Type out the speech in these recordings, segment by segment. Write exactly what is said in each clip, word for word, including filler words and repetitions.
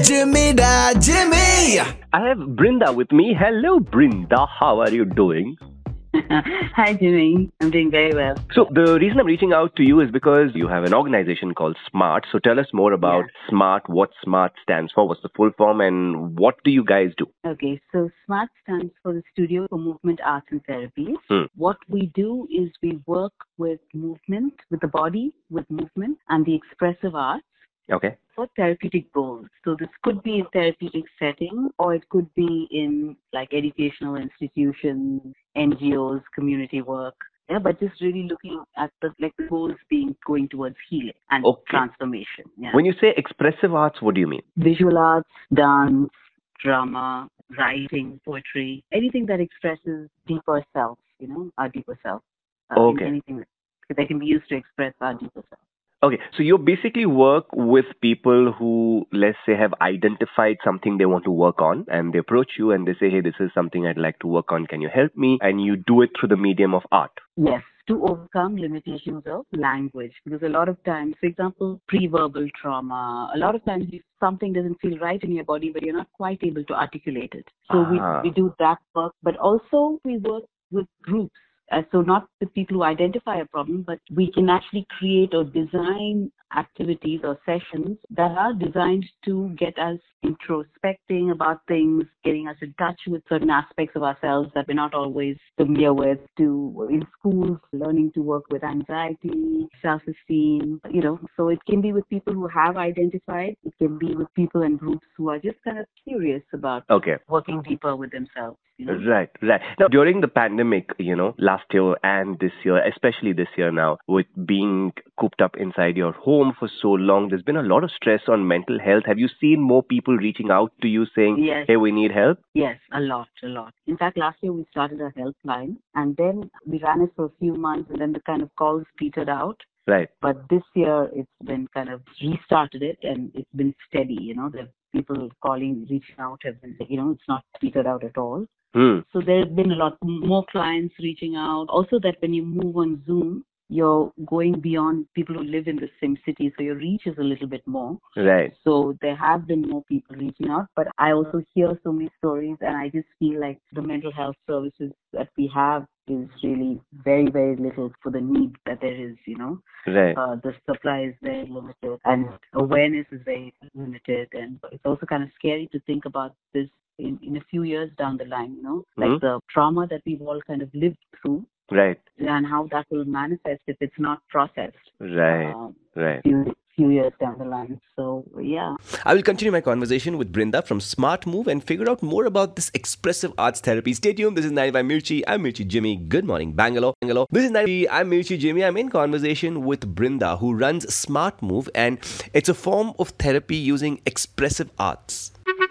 Jimmy da Jimmy. I have Brinda with me. Hello, Brinda. How are you doing? Hi, Jimmy. I'm doing very well. So the reason I'm reaching out to you is because you have an organization called SMART. So tell us more about Yeah. SMART, what SMART stands for, what's the full form, and what do you guys do? Okay, so SMART stands for the Studio for Movement Arts and Therapies. Hmm. What we do is we work with movement, with the body, with movement, and the expressive arts Okay. for therapeutic goals. So this could be in therapeutic setting, or it could be in like educational institutions, N G Os, community work. Yeah, but just really looking at the like the goals being going towards healing and Okay. transformation. Yeah. When you say expressive arts, what do you mean? Visual arts, dance, drama, writing, poetry, anything that expresses deeper self, you know, our deeper self. Uh, Okay. Anything that, that can be used to express our deeper self. Okay, so you basically work with people who, let's say, have identified something they want to work on, and they approach you and they say, hey, this is something I'd like to work on. Can you help me? And you do it through the medium of art. Yes, to overcome limitations of language. Because a lot of times, for example, pre-verbal trauma, a lot of times if something doesn't feel right in your body, but you're not quite able to articulate it. So Ah. we, we do that work, but also we work with groups. Uh, so not the people who identify a problem, but we can actually create or design activities or sessions that are designed to get us introspecting about things, getting us in touch with certain aspects of ourselves that we're not always familiar with, to in schools, learning to work with anxiety, self-esteem, you know. So it can be with people who have identified, it can be with people and groups who are just kind of curious about Okay. working deeper with themselves. You know? Right, right. Now, during the pandemic, you know, last year and this year, especially this year now, with being cooped up inside your home for so long, there's been a lot of stress on mental health. Have you seen more people reaching out to you saying, Yes. hey, we need help? Yes, a lot, a lot. In fact, last year we started a helpline, and then we ran it for a few months, and then the kind of calls petered out. Right. But this year it's been kind of restarted it, and it's been steady. You know, the people calling, reaching out have been, you know, it's not petered out at all. Hmm. So there's been a lot more clients reaching out. Also, that when you move on Zoom, you're going beyond people who live in the same city, so your reach is a little bit more. Right. So there have been more people reaching out, but I also hear so many stories, and I just feel like the mental health services that we have is really very, very little for the need that there is, you know. Right. Uh, the supply is very limited, and awareness is very limited, and it's also kind of scary to think about this in, in a few years down the line, you know, like Mhm. the trauma that we've all kind of lived through, Right. and how that will manifest if it's not processed. Right. Um, Right. few, few years down the line. So, yeah. I will continue my conversation with Brinda from Smart Move and figure out more about this expressive arts therapy. Stay tuned. This is ninety-five Mirchi. I'm Mirchi Jimmy. Good morning, Bangalore. Bangalore. This is ninety-five. I'm Mirchi Jimmy. I'm in conversation with Brinda, who runs Smart Move, and it's a form of therapy using expressive arts.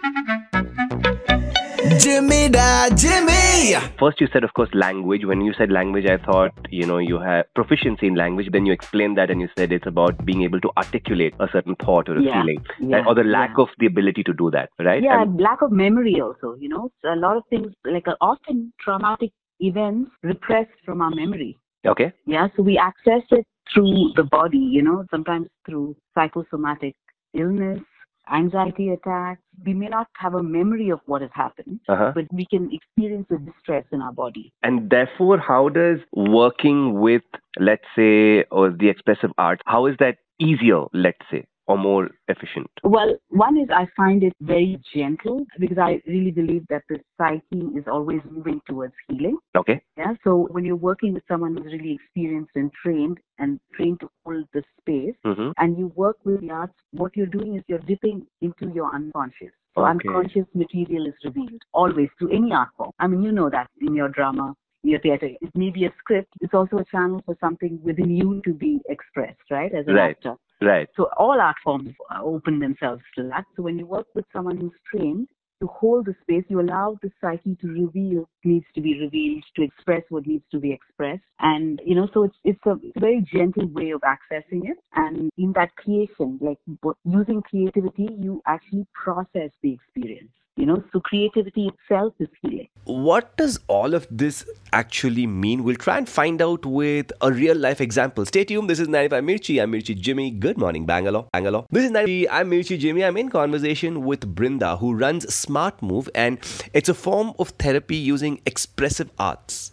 Jimmy da Jimmy. First, you said, of course, language. When you said language, I thought, you know, you have proficiency in language. Then you explained that and you said it's about being able to articulate a certain thought or a Yeah, feeling, yeah, or the lack yeah. of the ability to do that, right? Yeah, And- lack of memory also, you know. So a lot of things, like uh, often traumatic events repressed from our memory. okay. Yeah, so we access it through the body, you know, sometimes through psychosomatic illness, anxiety attacks. We may not have a memory of what has happened, Uh-huh. but we can experience the distress in our body. And therefore, how does working with, let's say, or the expressive art, how is that easier, let's say, or more efficient? Well, one is I find it very gentle because I really believe that the psyche is always moving towards healing. Okay. Yeah, so when you're working with someone who's really experienced and trained and trained to hold the space, Mm-hmm. and you work with the arts, what you're doing is you're dipping into your unconscious. So Okay. unconscious material is revealed always through any art form. I mean, you know that in your drama, in your theater, it may be a script. It's also a channel for something within you to be expressed, right, as an Right. actor. Right. So all art forms uh, open themselves to that. So when you work with someone who's trained to hold the space, you allow the psyche to reveal what needs to be revealed, to express what needs to be expressed. And, you know, so it's it's a very gentle way of accessing it. And in that creation, like using creativity, you actually process the experience. You know, so creativity itself is healing. What does all of this actually mean? We'll try and find out with a real life example. Stay tuned. This is ninety-five Mirchi. I'm Mirchi Jimmy. Good morning, Bangalore. Bangalore. This is ninety-five. I'm Mirchi Jimmy. I'm in conversation with Brinda, who runs Smart Move, and it's a form of therapy using expressive arts.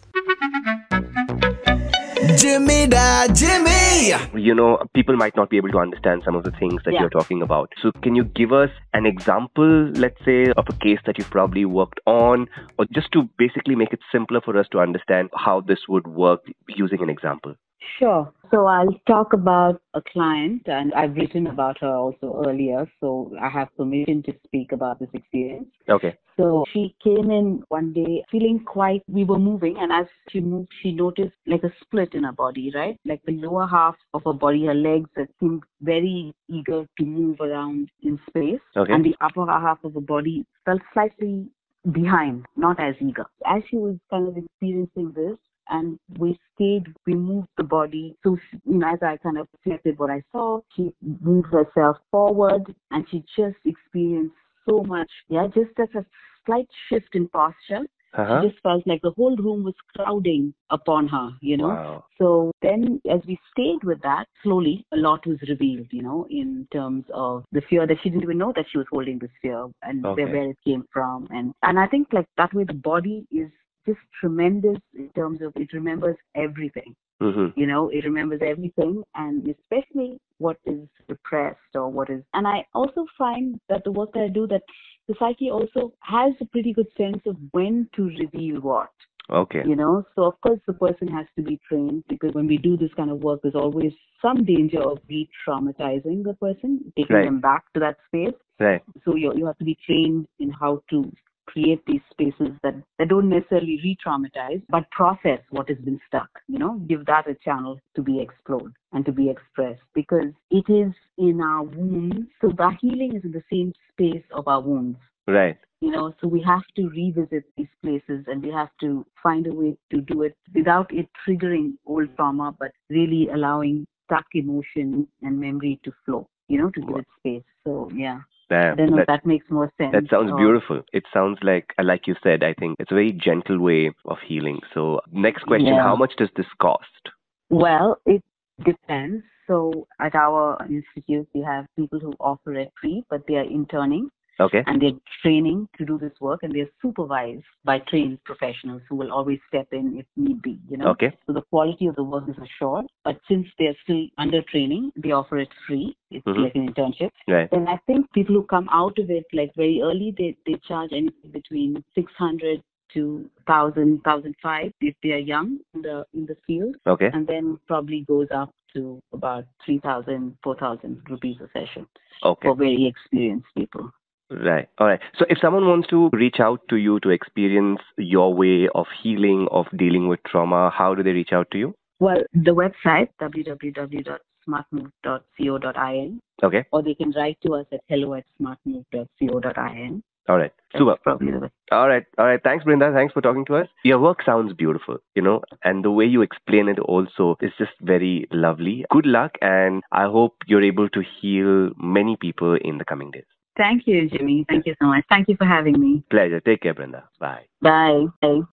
Jimmy da Jimmy! You know, people might not be able to understand some of the things that Yeah. you're talking about. So can you give us an example, let's say, of a case that you've probably worked on, or just to basically make it simpler for us to understand how this would work using an example? Sure. So I'll talk about a client, and I've written about her also earlier, so I have permission to speak about this experience. Okay. So she came in one day feeling quite, we were moving, and as she moved, she noticed like a split in her body, right? Like the lower half of her body, her legs that seemed very eager to move around in space. Okay. And the upper half of her body felt slightly behind, not as eager. As she was kind of experiencing this, and we stayed, we moved the body. So, you know, as I kind of reflected what I saw, she moved herself forward, and she just experienced so much, yeah, just as a slight shift in posture. Uh-huh. She just felt like the whole room was crowding upon her, you know. Wow. So then as we stayed with that, slowly a lot was revealed, you know, in terms of the fear that she didn't even know that she was holding this fear, and Okay. where, where it came from. And, and I think like that way the body is just tremendous in terms of it remembers everything. Mm-hmm. You know, it remembers everything, and especially what is repressed or what is. And I also find that the work that I do, that the psyche also has a pretty good sense of when to reveal what. Okay. You know, so of course the person has to be trained, because when we do this kind of work, there's always some danger of re-traumatizing the person, taking Right. them back to that space. Right. So you you have to be trained in how to create these spaces that, that don't necessarily re-traumatize, but process what has been stuck, you know, give that a channel to be explored and to be expressed, because it is in our wounds. So the healing is in the same space of our wounds. Right. You know, so we have to revisit these places, and we have to find a way to do it without it triggering old trauma, but really allowing stuck emotion and memory to flow, you know, to give it space. So, yeah. Damn. I don't know if That, that makes more sense. that sounds or- beautiful. It sounds like, like you said, I think it's a very gentle way of healing. So next question, Yeah. how much does this cost? Well, it depends. So at our institute, we have people who offer it free, but they are interning. Okay. And they're training to do this work, and they're supervised by trained professionals who will always step in if need be, you know. Okay. So the quality of the work is assured, but since they're still under training, they offer it free. It's Mhm. like an internship. Right. And I think people who come out of it like very early, they, they charge anything between six hundred to one thousand, one thousand five if they are young in the in the field, Okay. and then probably goes up to about three thousand, four thousand rupees a session Okay. for very experienced people. Right. All right. So if someone wants to reach out to you to experience your way of healing, of dealing with trauma, how do they reach out to you? Well, the website, w w w dot smartmove dot co dot in, Okay. or they can write to us at hello at smartmove dot co dot in. All right. That's Super. probably the way. All right. All right. Thanks, Brinda. Thanks for talking to us. Your work sounds beautiful, you know, and the way you explain it also is just very lovely. Good luck, and I hope you're able to heal many people in the coming days. Thank you, Jimmy. Thank you so much. Thank you for having me. Pleasure. Take care, Brinda. Bye. Bye. Bye.